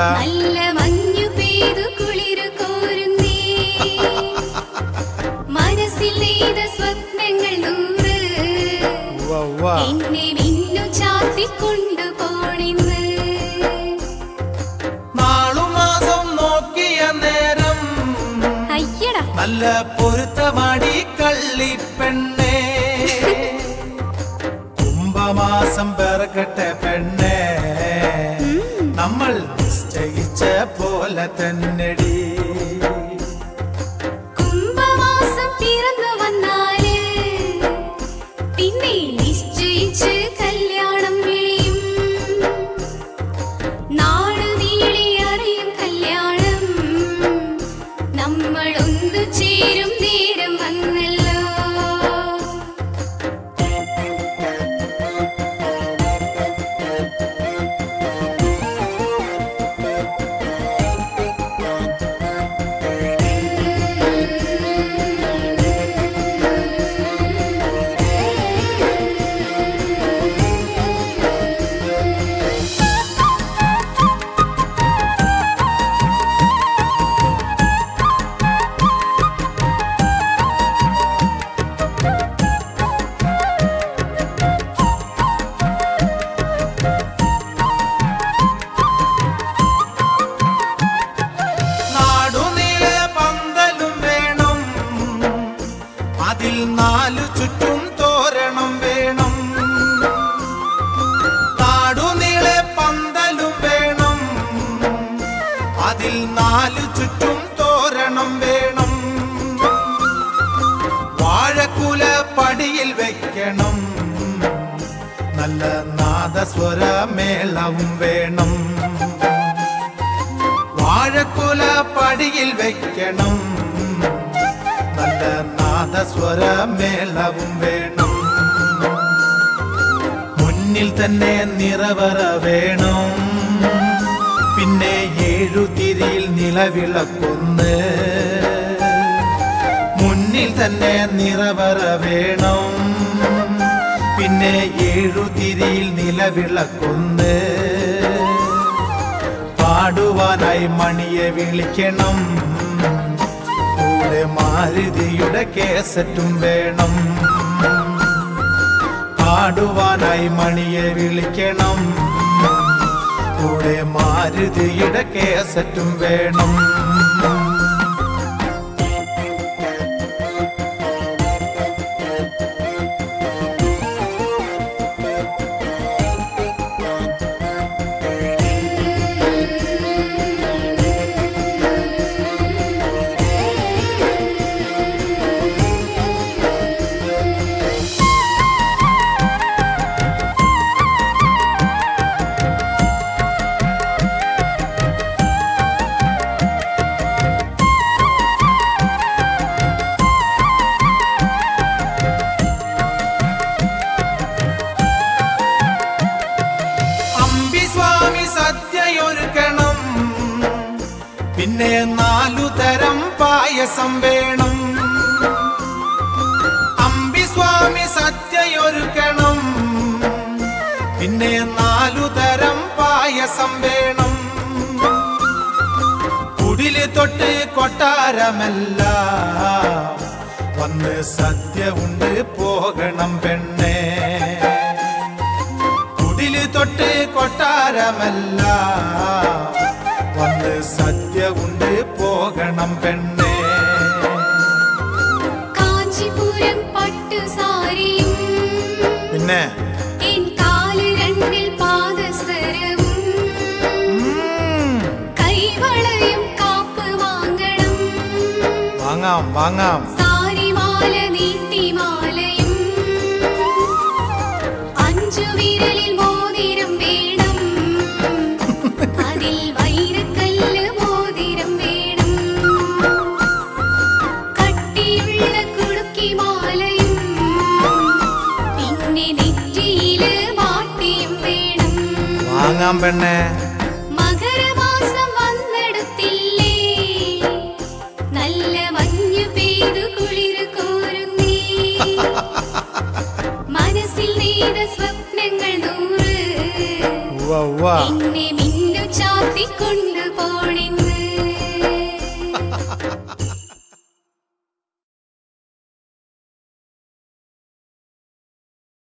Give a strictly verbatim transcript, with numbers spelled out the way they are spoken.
എന്താ നല്ല മഞ്ഞു പെയ്തു കുളിരു കോരുന്നേ മനസ്സിൽ നെയ്ത സ്വപ്നങ്ങൾ നൂറ് എന്നെ മിന്നു ചാത്തിക്കൊണ്ടു പോണിന്ന് നാളുമാസം നോക്കിയ നേരം അയ്യടാ നല്ല പൊരുത്തമാടി കള്ളിപ്പെണ്ണേ കുംഭമാസം പിറക്കട്ടെ പെണ്ണേ നമ്മൾ നിശ്ചയിച്ച പോലെ തന്നെടി കുംഭമാസം പിറന്നു വന്നാല് പിന്നെ നിശ്ചയിച്ച് കല്യാണം വിളിയും നാളു നീളെ അറിയും കല്യാണം നമ്മൾ ഒന്നു ചേരും നേരം വന്നല്ലോ അതിൽ നാലു ചുറ്റും തോരണം വേണം നാടുനീളെ പന്തലും വേണം അതിൽ നാലു ചുറ്റും തോരണം വേണം വാഴക്കുല പടിയിൽ വെക്കണം നല്ല നാദസ്വരമേളവും വേണം വാഴക്കുല പടിയിൽ വെക്കണം നല്ല നാദസ്വരമേളവും വേണം മുന്നിൽ തന്നെ നിറവറ വേണം പിന്നെ ഏഴുതിരിയിൽ നിലവിളക്കൊന്ന് മുന്നിൽ തന്നെ നിറവറ വേണം പിന്നെ ഏഴുതിരിയിൽ നിലവിളക്കൊന്ന് പാടുവാനായി മണിയെ വിളിക്കണം മാരുതിയുടെ കേസറ്റും വേണം പാടുവാനായി മണിയെ വിളിക്കണം കൂടെ മാരുതിയുടെ കേസറ്റും വേണം സദ്യയൊരുക്കണം പിന്നെ നാലു തരം പായസം വേണം അമ്പിസ്വാമി സദ്യയൊരുക്കണം പിന്നെ നാലു തരം പായസം വേണം കുടില് തൊട്ട് കൊട്ടാരമല്ല വന്ന് സദ്യ ഉണ്ട് പോകണം പെണ്ണേ കുടില് തൊട്ട് കൊട്ടാരമല്ല വന്ന് സദ്യ ഉണ്ട് പോകണം പെണ്ണേ കാഞ്ചിപുരം പട്ടുസാരിയും പിന്നെ എൻ കാല് രണ്ടിൽ പാദസരവും കൈവളയും കാപ്പ് വാങ്ങണം വാങ്ങാം വാങ്ങാം സാരിമാല നീട്ടിമാലയും അഞ്ചു വിരലിൽ മോതിരം വേണം അതിൽ വൈരക്കല്ല് മോതിരം വേണം കട്ടിയുള്ള കുടുക്കിമാലയും പിന്നെ നെറ്റിയില് മാട്ടിയും വേണം വാങ്ങാം പെണ്ണേ മകരമാസം വന്നെടുത്തില്ലേ നല്ല മഞ്ഞു പെയ്തു കുളിരു കോരുന്നേ മനസ്സിൽ നെയ്ത സ്വപ്നങ്ങൾ നൂറ്